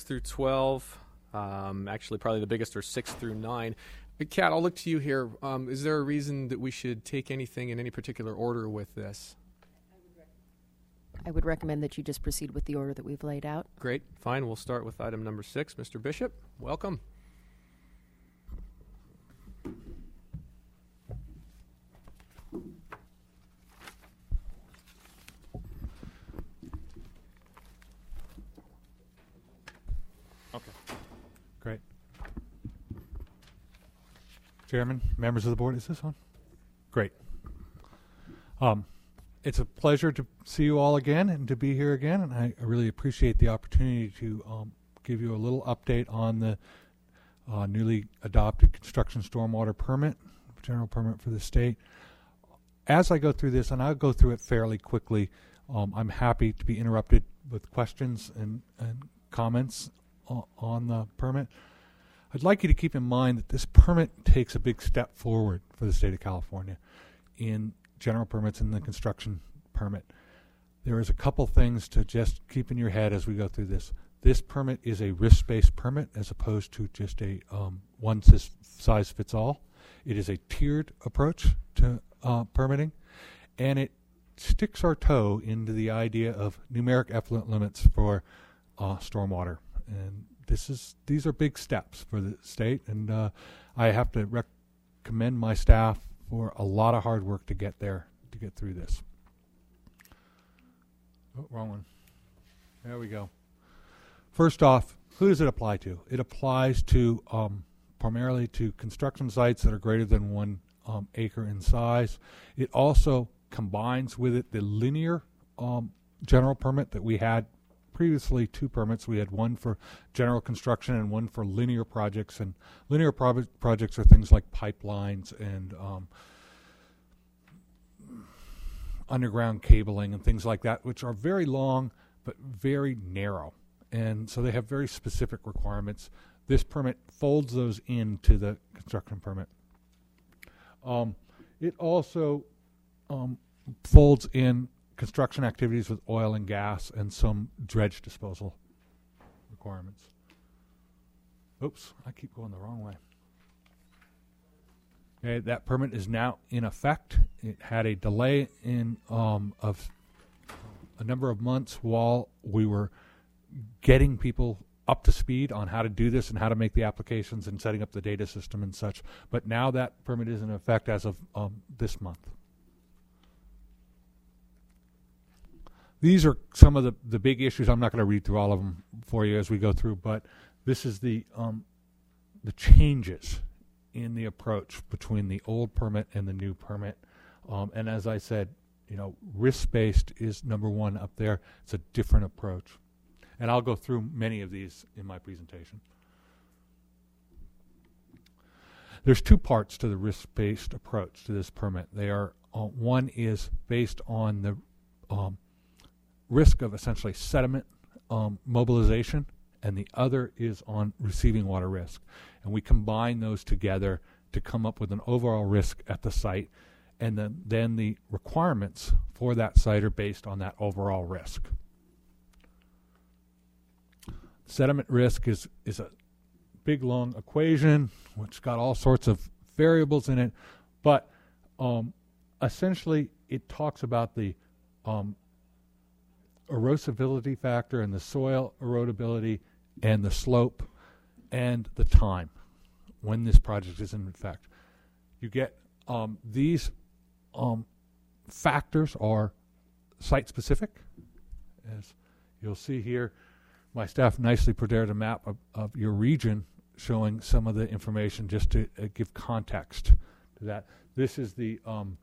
through 12. Actually, probably the biggest are 6 through 9. Kat, I'll look to you here. Is there a reason that we should take anything in any particular order with this? I would recommend that you just proceed with the order that we've laid out. Great. Fine. We'll start with item number 6. Mr. Bishop, welcome. Okay. Great. Chairman, members of the board, is this on? Great. It's a pleasure to see you all again and to be here again, and I really appreciate the opportunity to give you a little update on the newly adopted construction stormwater permit, general permit for the state. As I go through this, and I'll go through it fairly quickly, I'm happy to be interrupted with questions and comments on the permit. I'd like you to keep in mind that this permit takes a big step forward for the state of California in general permits and the construction permit. There is a couple things to just keep in your head as we go through this. This permit is a risk-based permit as opposed to just a one-size-fits-all. It is a tiered approach to permitting, and it sticks our toe into the idea of numeric effluent limits for stormwater. And these are big steps for the state, and I have to commend my staff for a lot of hard work to get there, to get through this. Oh, wrong one. There we go. First off, who does it apply to? It applies to primarily to construction sites that are greater than 1 acre in size. It also combines with it the linear general permit that we had previously. 2 permits. We had one for general construction and one for linear projects. And linear projects are things like pipelines and underground cabling and things like that, which are very long but very narrow. And so they have very specific requirements. This permit folds those into the construction permit. It also folds in construction activities with oil and gas and some dredge disposal requirements. Oops, I keep going the wrong way. Okay, that permit is now in effect. It had a delay of a number of months while we were getting people up to speed on how to do this and how to make the applications and setting up the data system and such. But now that permit is in effect as of this month. These are some of the big issues. I'm not going to read through all of them for you as we go through, but this is the changes in the approach between the old permit and the new permit. And as I said, risk-based is number 1 up there. It's a different approach. And I'll go through many of these in my presentation. There's 2 parts to the risk-based approach to this permit. They are one is based on the risk of essentially sediment mobilization, and the other is on receiving water risk. And we combine those together to come up with an overall risk at the site, and then the requirements for that site are based on that overall risk. Sediment risk is a big, long equation which got all sorts of variables in it, but essentially it talks about the erosivity factor and the soil erodibility and the slope and the time when this project is in effect. You get these factors are site-specific. As you'll see here, my staff nicely prepared a map of your region showing some of the information just to give context to that. This is the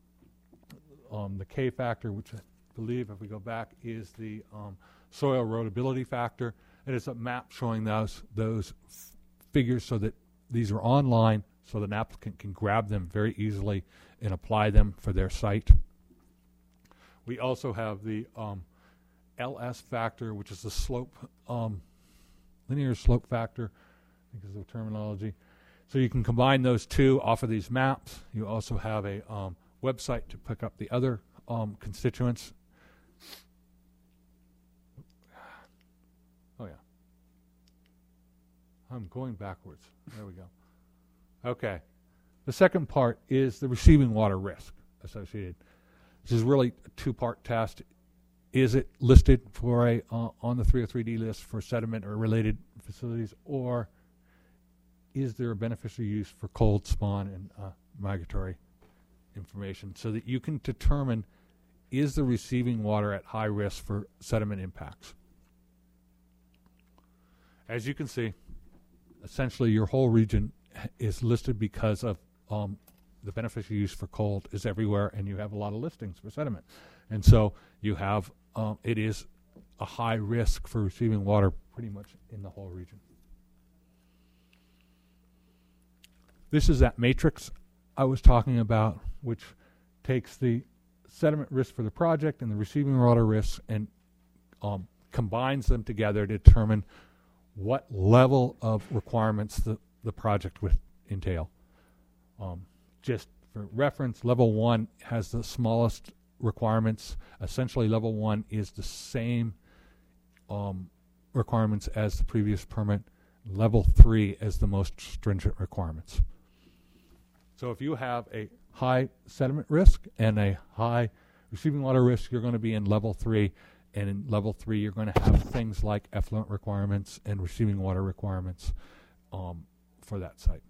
K factor, which I believe, if we go back, is the soil erodibility factor. And it's a map showing those figures so that these are online so that an applicant can grab them very easily and apply them for their site. We also have the LS factor, which is the slope, linear slope factor, I think is the terminology. So you can combine those 2 off of these maps. You also have a website to pick up the other constituents. Oh yeah. I'm going backwards. There we go. Okay. The second part is the receiving water risk associated. This is really a two-part test. Is it listed for a on the 303D list for sediment or related facilities, or is there a beneficial use for cold spawn and migratory information, so that you can determine, is the receiving water at high risk for sediment impacts? As you can see, essentially your whole region is listed because of the beneficial use for cold is everywhere, and you have a lot of listings for sediment. And so you have, it is a high risk for receiving water pretty much in the whole region. This is that matrix I was talking about, which takes the sediment risk for the project and the receiving water risks and combines them together to determine what level of requirements the project would entail. Just for reference, level 1 has the smallest requirements. Essentially, level 1 is the same requirements as the previous permit. Level 3 is the most stringent requirements. So if you have a high sediment risk and a high receiving water risk, you're going to be in level 3. And in level 3, you're going to have things like effluent requirements and receiving water requirements for that site.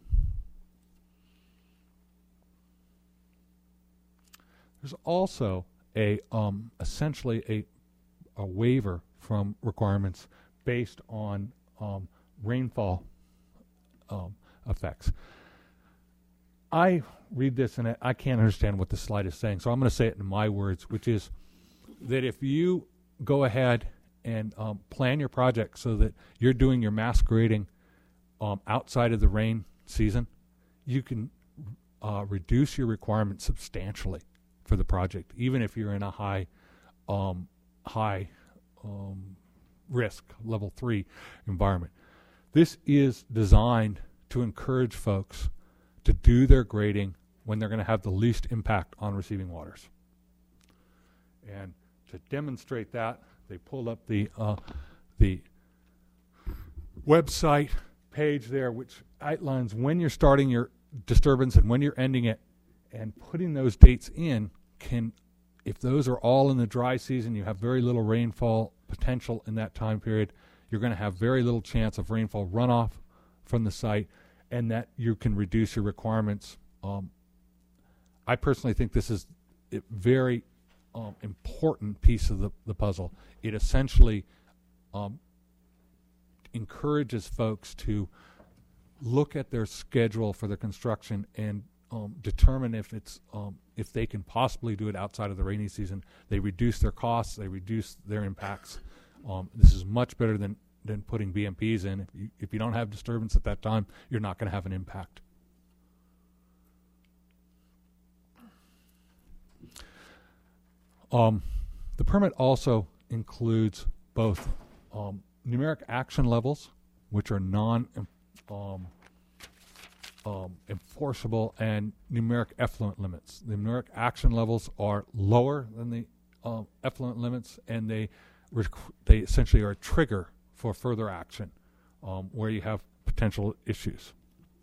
There's also a essentially a waiver from requirements based on rainfall effects. I read this and I can't understand what the slide is saying, so I'm going to say it in my words, which is that if you go ahead and plan your project so that you're doing your mass grading outside of the rain season, you can reduce your requirements substantially for the project, even if you're in a high risk level 3 environment. This is designed to encourage folks to do their grading when they're going to have the least impact on receiving waters. And to demonstrate that, they pulled up the website page there, which outlines when you're starting your disturbance and when you're ending it, and putting those dates in can, if those are all in the dry season, you have very little rainfall potential in that time period, you're going to have very little chance of rainfall runoff from the site, and that you can reduce your requirements. I personally think this is a very important piece of the puzzle. It essentially encourages folks to look at their schedule for their construction and determine if it's if they can possibly do it outside of the rainy season. They reduce their costs, they reduce their impacts. This is much better than putting BMPs in. If you don't have disturbance at that time, you're not going to have an impact. The permit also includes both numeric action levels, which are enforceable, and numeric effluent limits. The numeric action levels are lower than the effluent limits, and they essentially are a trigger for further action where you have potential issues.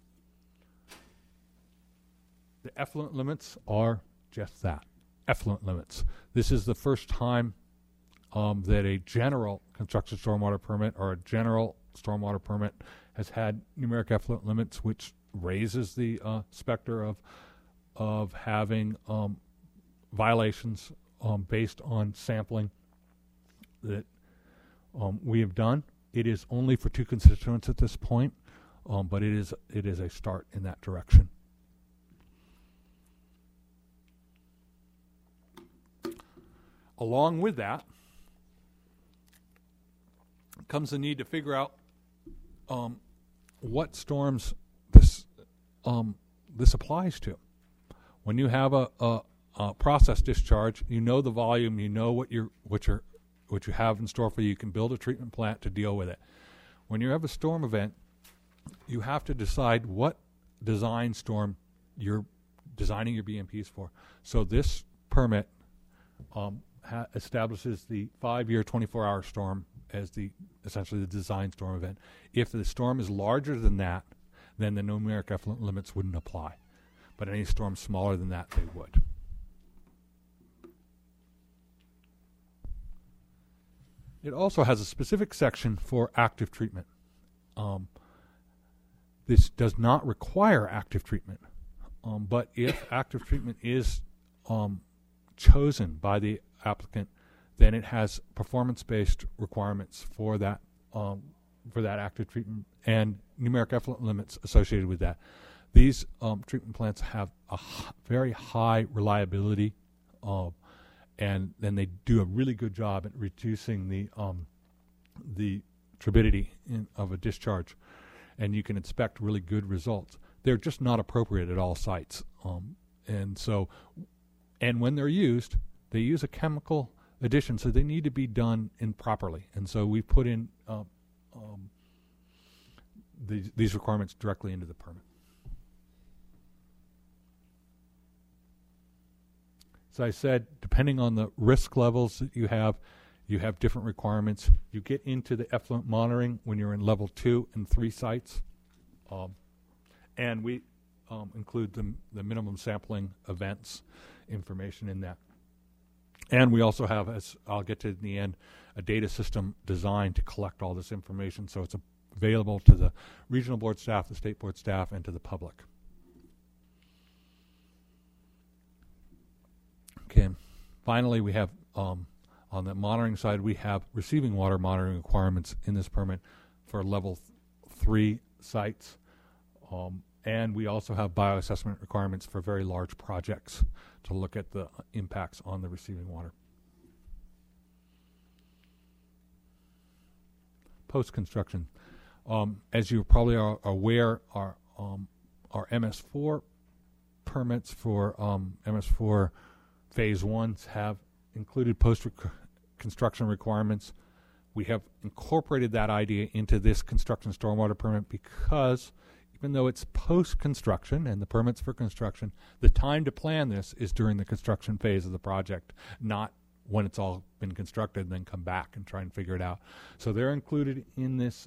The effluent limits are just that, effluent limits. This is the first time that a general construction stormwater permit or a general stormwater permit has had numeric effluent limits, which raises the specter of having violations based on sampling that we have done. It is only for 2 constituents at this point, but it is a start in that direction. Along with that comes the need to figure out what storms this applies to. When you have a process discharge, you know the volume, you know what you have in store for you. You can build a treatment plant to deal with it. When you have a storm event, you have to decide what design storm you're designing your BMPs for. So this permit establishes the 5-year, 24-hour storm as essentially the design storm event. If the storm is larger than that, then the numeric effluent limits wouldn't apply. But any storm smaller than that, they would. It also has a specific section for active treatment. This does not require active treatment, but if active treatment is chosen by the applicant, then it has performance-based requirements for that active treatment and numeric effluent limits associated with that. These treatment plants have a very high reliability, and then they do a really good job at reducing the turbidity of a discharge, and you can expect really good results. They're just not appropriate at all sites, and when they're used, they use a chemical addition, so they need to be done properly. And so we put in these requirements directly into the permit. So I said, depending on the risk levels that you have different requirements. You get into the effluent monitoring when you're in level 2 and 3 sites. And we include the minimum sampling events information in that. And we also have, as I'll get to in the end, a data system designed to collect all this information so it's available to the regional board staff, the state board staff, and to the public. Okay, finally we have, on the monitoring side, we have receiving water monitoring requirements in this permit for level 3 sites. And we also have bioassessment requirements for very large projects to look at the impacts on the receiving water. Post-construction. As you probably are aware, our MS4 permits for MS4 Phase 1s have included post-construction requirements. We have incorporated that idea into this construction stormwater permit because even though it's post-construction and the permits for construction, the time to plan this is during the construction phase of the project, not when it's all been constructed and then come back and try and figure it out. So they're included in this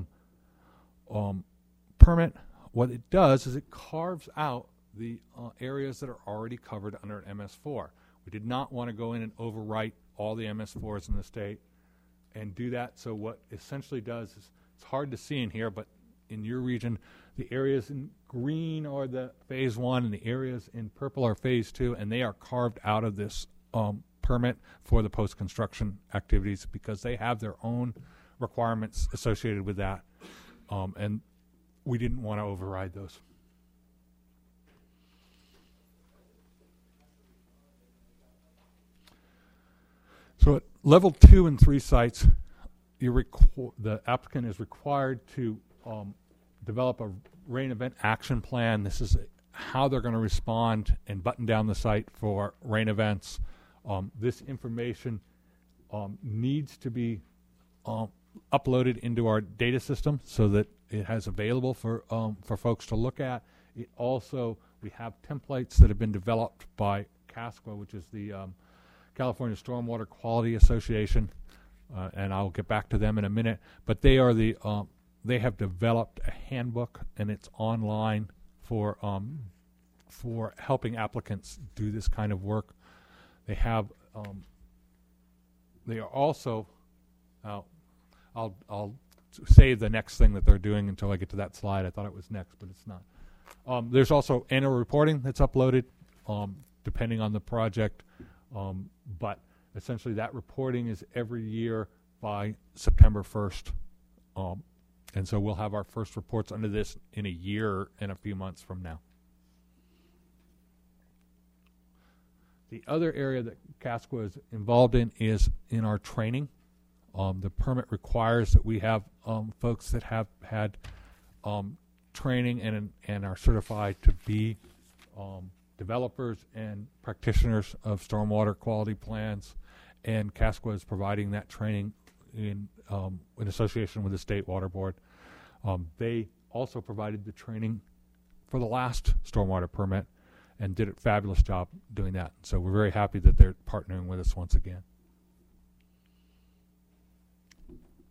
permit. What it does is it carves out the areas that are already covered under an MS4. We did not want to go in and overwrite all the MS4s in the state and do that. So what essentially does is, it's hard to see in here, but in your region, the areas in green are the Phase 1 and the areas in purple are Phase 2, and they are carved out of this permit for the post-construction activities because they have their own requirements associated with that, and we didn't want to override those. So at level 2 and 3 sites, the applicant is required to develop a rain event action plan. This is how they're going to respond and button down the site for rain events. This information needs to be uploaded into our data system so that it has available for folks to look at. It also, we have templates that have been developed by CASQA, which is the California Stormwater Quality Association, and I'll get back to them in a minute. But they are they have developed a handbook, and it's online for helping applicants do this kind of work. They have they are also I'll save the next thing that they're doing until I get to that slide. I thought it was next, but it's not. There's also annual reporting that's uploaded depending on the project, but essentially that reporting is every year by September 1st. And so we'll have our first reports under this in a year and a few months from now. The other area that CASQA is involved in is in our training. The permit requires that we have folks that have had training and are certified to be developers and practitioners of stormwater quality plans, and CASQA is providing that training in association with the State Water Board. They also provided the training for the last stormwater permit and did a fabulous job doing that. So we're very happy that they're partnering with us once again.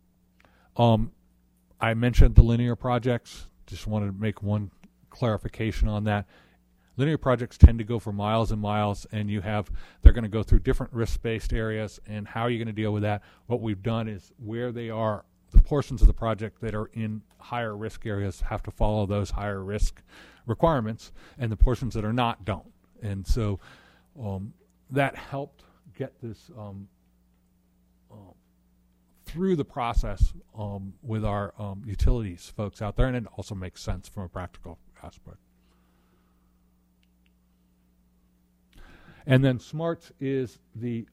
I mentioned the linear projects. Just wanted to make one clarification on that. Linear projects tend to go for miles and miles, and they're going to go through different risk-based areas, and how are you going to deal with that? What we've done is where they are, the portions of the project that are in higher risk areas have to follow those higher risk requirements, and the portions that are not don't. And so that helped get this through the process with our utilities folks out there, and it also makes sense from a practical aspect. And then SMARTS is the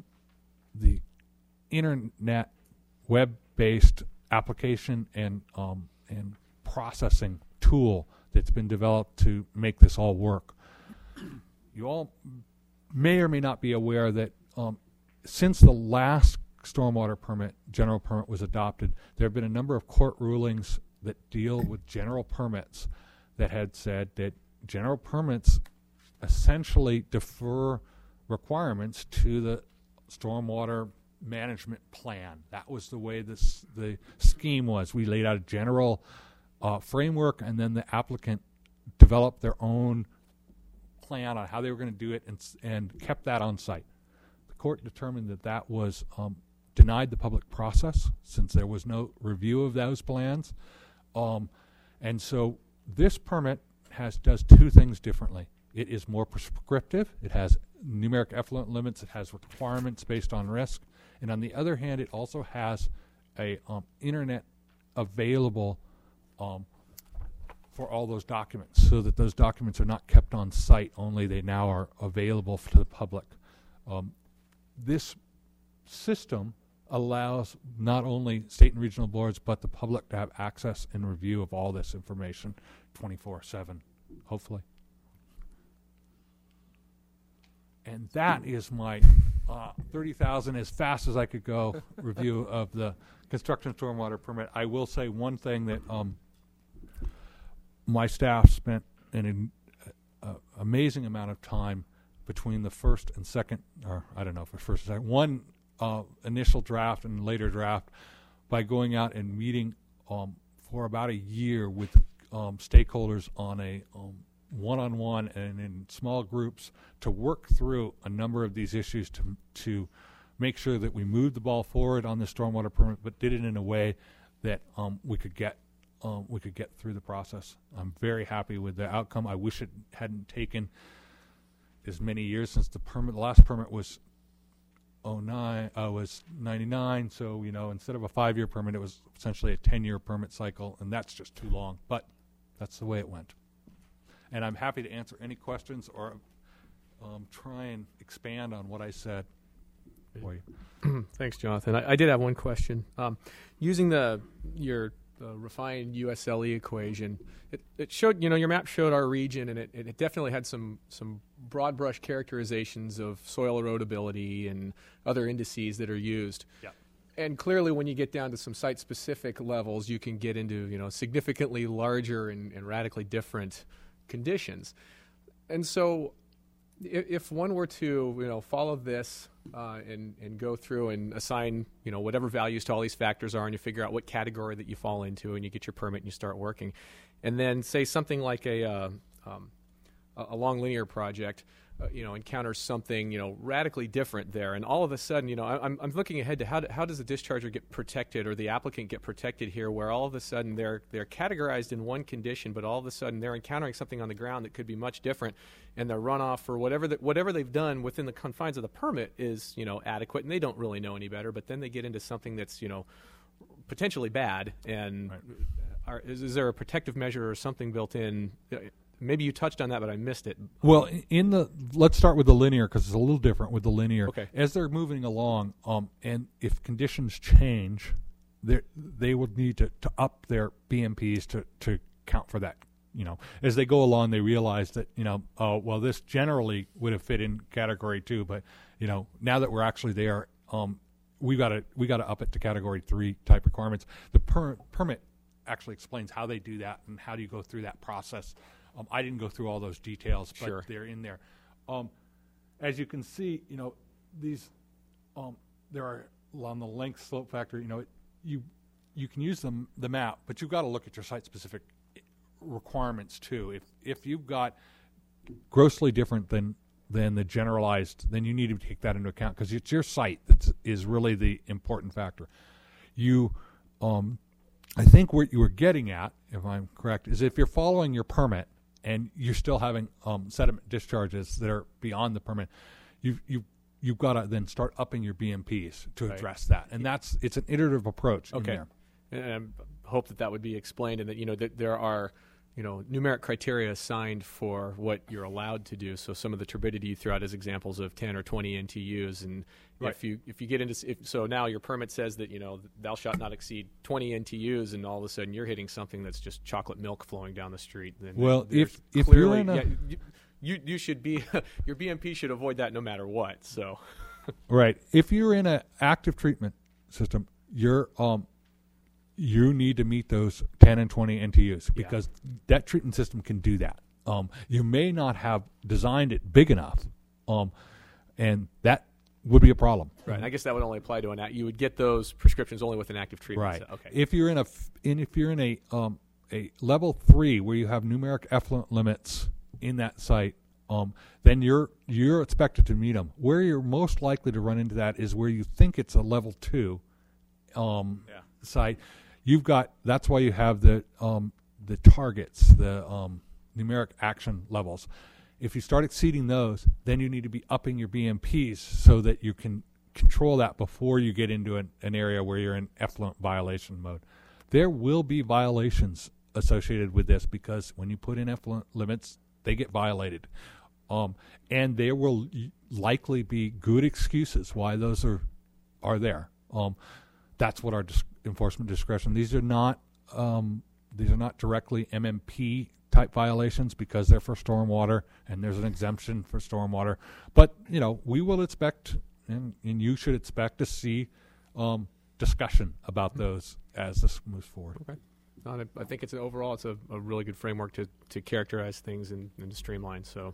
internet web-based application and processing tool that's been developed to make this all work. You all may or may not be aware that since the last stormwater permit, general permit, was adopted, there have been a number of court rulings that deal with general permits that had said that general permits essentially defer requirements to the stormwater management plan. That was the way the scheme was. We laid out a general framework, and then the applicant developed their own plan on how they were going to do it, and kept that on site. The court determined that was denied the public process, since there was no review of those plans. And so this permit does two things differently. It is more prescriptive. It has numeric effluent limits. It has requirements based on risk. And on the other hand, it also has a internet available for all those documents, so that those documents are not kept on site only. They now are available to the public. This system allows not only state and regional boards, but the public to have access and review of all this information 24/7, hopefully. And that is my 30,000 as fast as I could go review of the construction stormwater permit. I will say one thing, that my staff spent an amazing amount of time between the first and second, or I don't know if it's first and second, one initial draft and later draft, by going out and meeting for about a year with stakeholders on a one-on-one and in small groups to work through a number of these issues to make sure that we moved the ball forward on the stormwater permit, but did it in a way that we could get through the process. I'm very happy with the outcome. I wish it hadn't taken as many years, since the last permit was 99. So instead of a 5-year permit, it was essentially a 10-year permit cycle, and that's just too long. But that's the way it went. And I'm happy to answer any questions or try and expand on what I said for you. Thanks, Jonathan. I did have one question. Using your refined USLE equation, it showed, your map showed our region, and it definitely had some broad brush characterizations of soil erodibility and other indices that are used. Yeah. And clearly, when you get down to some site-specific levels, you can get into significantly larger and radically different conditions. And so if one were to follow this and go through and assign whatever values to all these factors are, and you figure out what category that you fall into, and you get your permit and you start working, and then say something like a long linear project encounters something radically different there, and all of a sudden I'm looking ahead to how does the discharger get protected, or the applicant get protected here, where all of a sudden they're categorized in one condition, but all of a sudden they're encountering something on the ground that could be much different, and their runoff or whatever they've done within the confines of the permit is adequate, and they don't really know any better, but then they get into something that's potentially bad, and right. Is there a protective measure or something built in? Maybe you touched on that, but I missed it. Well, let's start with the linear, because it's a little different with the linear. Okay. As they're moving along, and if conditions change, they would need to up their BMPs to count for that. As they go along, they realize that this generally would have fit in category 2, but now that we're actually there, we got to up it to category 3 type requirements. The permit actually explains how they do that and how do you go through that process. I didn't go through all those details, but sure. They're in there. As you can see, these there are on the length slope factor. you can use the map, but you've got to look at your site-specific requirements too. If you've got grossly different than the generalized, then you need to take that into account because it's your site that is really the important factor. I think what you were getting at, if I'm correct, is if you're following your permit and you're still having sediment discharges that are beyond the permit, you've got to then start upping your BMPs to address that, and it's an iterative approach. Okay, and I hope that would be explained, and that that there are numeric criteria assigned for what you're allowed to do. So some of the turbidity you threw out as examples of 10 or 20 NTUs, and if you get into so now your permit says that thou shalt not exceed 20 NTUs, and all of a sudden you're hitting something that's just chocolate milk flowing down the street. Then if clearly, you're in you should be your BMP should avoid that no matter what. So right, if you're in an active treatment system, you need to meet those 10 and 20 NTUs because that treatment system can do that. You may not have designed it big enough, and that would be a problem. Right. And I guess that would only apply to you would get those prescriptions only with an active treatment. Right. So, okay. If you're in a level 3 where you have numeric effluent limits in that site, then you're expected to meet them. Where you're most likely to run into that is where you think it's a level 2 site. That's why you have the targets, the numeric action levels. If you start exceeding those, then you need to be upping your BMPs so that you can control that before you get into an area where you're in effluent violation mode. There will be violations associated with this because when you put in effluent limits, they get violated. And there will likely be good excuses why those are there. That's what our enforcement discretion. These are not directly MMP type violations because they're for stormwater and there's an exemption for stormwater. But we will expect, and you should expect to see discussion about those as this moves forward. Okay. I think it's a really good framework to characterize things and to streamline. So,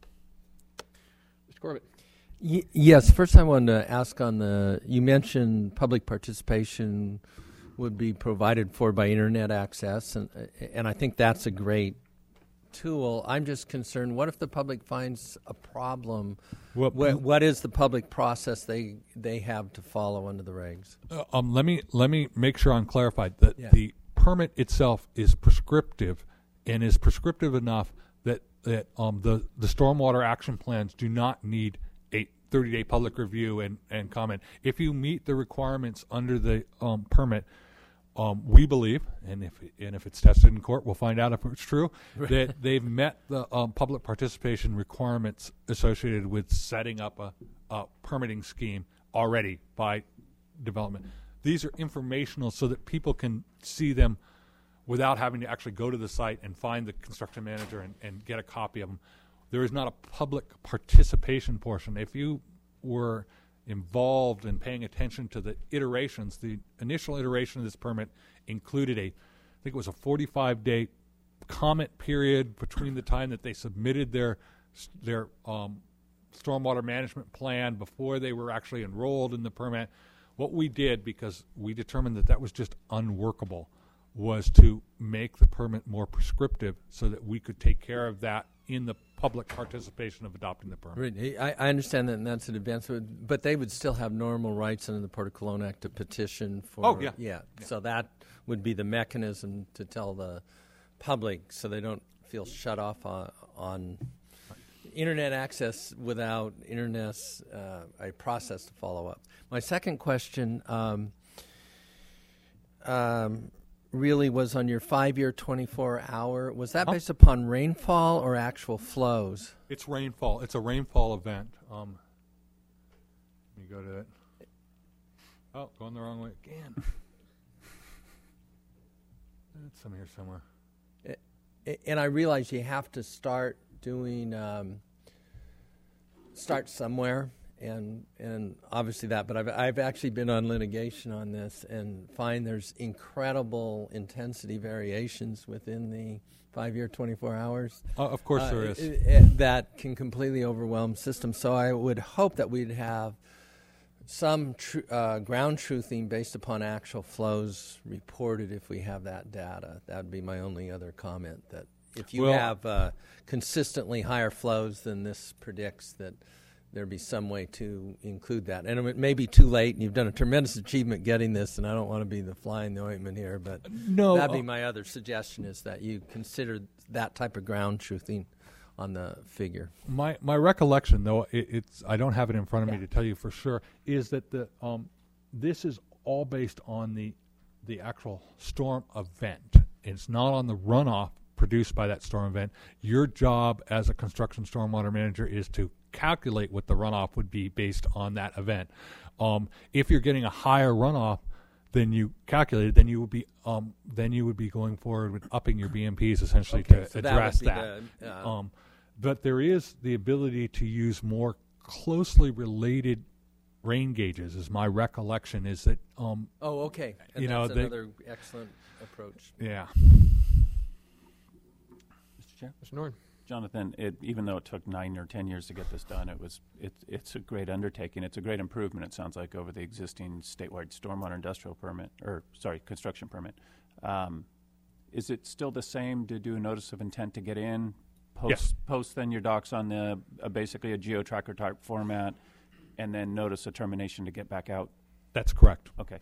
Mr. Corbett. Yes. First, I wanted to ask you mentioned public participation would be provided for by internet access, and I think that's a great tool. I'm just concerned, what if the public finds a problem? What is the public process they have to follow under the regs? Let me make sure I'm clarified that the permit itself is prescriptive and is prescriptive enough that the stormwater action plans do not need a 30-day public review and comment. If you meet the requirements under the permit, we believe, and if it's tested in court, we'll find out if it's true, that they've met the public participation requirements associated with setting up a permitting scheme already by development. These are informational so that people can see them without having to actually go to the site and find the construction manager and get a copy of them. There is not a public participation portion. If you were involved in paying attention to the iterations, the initial iteration of this permit included I think it was a 45-day comment period between the time that they submitted their stormwater management plan before they were actually enrolled in the permit. What we did, because we determined that was just unworkable, was to make the permit more prescriptive so that we could take care of that in the public participation of adopting the permit. Right. I understand that, and that's an advancement, but they would still have normal rights under the Port of Cologne Act to petition for. Oh, yeah. So that would be the mechanism to tell the public so they don't feel shut off on internet access without a process to follow up. My second question really was on your 5-year 24-hour. Was that based upon rainfall or actual flows? It's rainfall. It's a rainfall event. Let me go to it. Oh, going the wrong way again. It's some here somewhere. And I realize you have to start somewhere, and obviously that. But I've actually been on litigation on this and find there's incredible intensity variations within the 5-year 24 hours. Of course there is. That can completely overwhelm systems. So I would hope that we'd have some ground truthing based upon actual flows reported if we have that data. That would be my only other comment, that if you have consistently higher flows than this predicts, that there'd be some way to include that. And it may be too late, and you've done a tremendous achievement getting this, and I don't want to be the fly in the ointment here, but that'd be my other suggestion, is that you consider that type of ground truthing on the figure. My recollection, though, it's I don't have it in front of me to tell you for sure, is that the this is all based on the actual storm event. It's not on the runoff produced by that storm event. Your job as a construction stormwater manager is to calculate what the runoff would be based on that event. If you're getting a higher runoff than you calculated, then you would be going forward with upping your BMPs essentially to address that. But there is the ability to use more closely related rain gauges, is my recollection, is that okay. And that's another excellent approach. Yeah. Mr. Chair? Mr. Norton. Jonathan, even though it took 9 or 10 years to get this done, it's a great undertaking. It's a great improvement, it sounds like, over the existing statewide stormwater industrial permit, construction permit. Is it still the same to do a notice of intent to get in, post then your docs on the basically a GeoTracker type format, and then notice of termination to get back out? That's correct. Okay.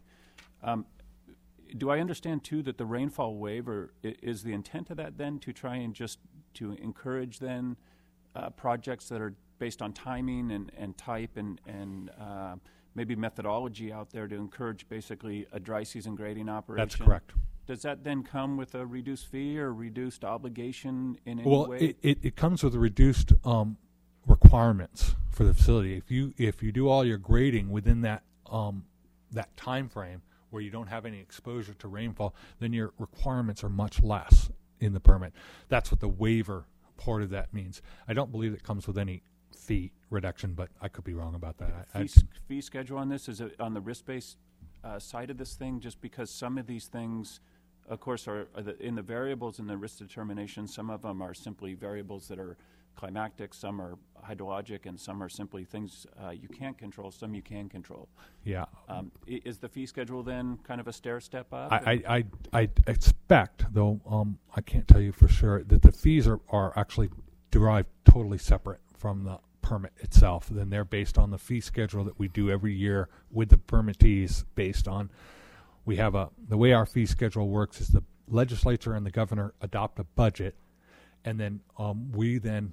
Do I understand, too, that the rainfall waiver is the intent of that then to try and just to encourage then projects that are based on timing and type and maybe methodology out there to encourage basically a dry season grading operation? That's correct. Does that then come with a reduced fee or reduced obligation in any way? Well, it comes with a reduced requirements for the facility. If you do all your grading within that that time frame where you don't have any exposure to rainfall, then your requirements are much less in the permit. That's what the waiver part of that means. I don't believe it comes with any fee reduction, but I could be wrong about that. Fee schedule on this, is it on the risk-based side of this thing? Just because some of these things, of course, are in the variables in the risk determination, some of them are simply variables that are climactic, some are hydrologic, and some are simply things you can't control, some you can control. Yeah. Is the fee schedule then kind of a stair step up? I expect, though I can't tell you for sure, that the fees are actually derived totally separate from the permit itself. Then they're based on the fee schedule that we do every year with the permittees based on. We have the way our fee schedule works is the legislature and the governor adopt a budget, and then we then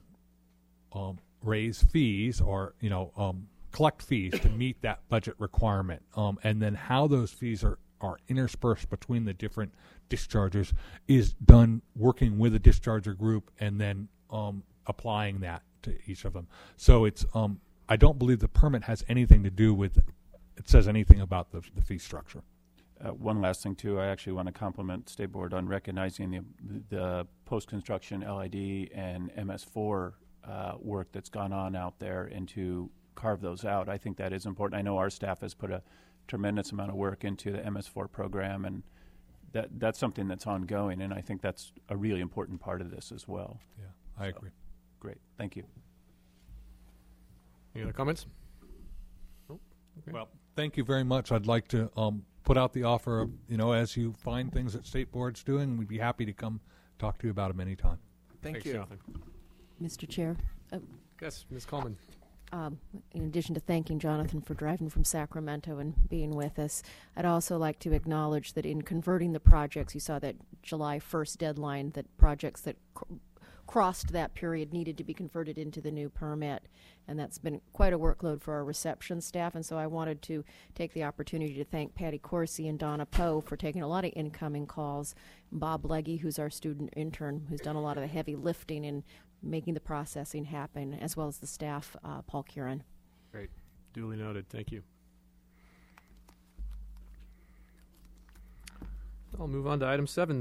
raise fees or collect fees to meet that budget requirement. And then how those fees are interspersed between the different dischargers is done working with a discharger group and then applying that to each of them. So it's I don't believe the permit has anything to do with it says anything about the fee structure. One last thing, too. I actually want to compliment State Board on recognizing the post-construction LID and MS4 work that's gone on out there and to carve those out. I think that is important. I know our staff has put a tremendous amount of work into the MS4 program, and that's something that's ongoing, and I think that's a really important part of this as well. Yeah, I agree. Great. Thank you. Any other comments? Okay. Well, thank you very much. I'd like to put out the offer of, as you find things that State Board's doing, we'd be happy to come talk to you about them anytime. Thanks, Jonathan. Mr. Chair, Yes, Ms. Coleman. in addition to thanking Jonathan for driving from Sacramento and being with us, I'd also like to acknowledge that in converting the projects, you saw that July 1st deadline, that projects that crossed that period needed to be converted into the new permit, and that's been quite a workload for our reception staff. And so I wanted to take the opportunity to thank Patty Corsi and Donna Poe for taking a lot of incoming calls, Bob Legge, who's our student intern, who's done a lot of the heavy lifting in making the processing happen, as well as the staff, Paul Kieran. Great. Duly noted. Thank you. I'll move on to item 7 then.